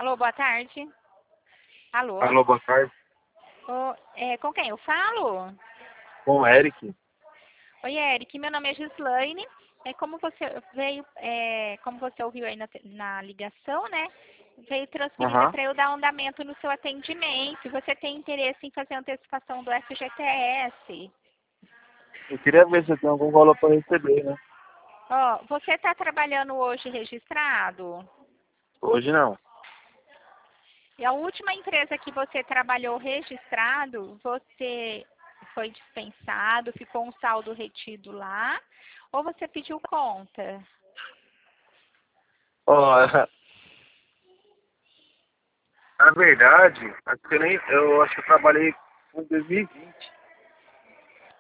Alô, boa tarde. Alô? Alô, boa tarde. Com quem eu falo? Com o Eric. Oi, Eric, meu nome é Gislaine. Como você veio, como você ouviu aí na ligação, né? Veio transferida Aham. para eu dar andamento no seu atendimento. Você tem interesse em fazer antecipação do FGTS? Eu queria ver se eu tenho algum valor para receber, né? Ó, você está trabalhando hoje registrado? Hoje não. E a última empresa que você trabalhou registrado, você foi dispensado, ficou um saldo retido lá, ou você pediu conta? Ó, na verdade, acho que eu acho que eu trabalhei em 2020.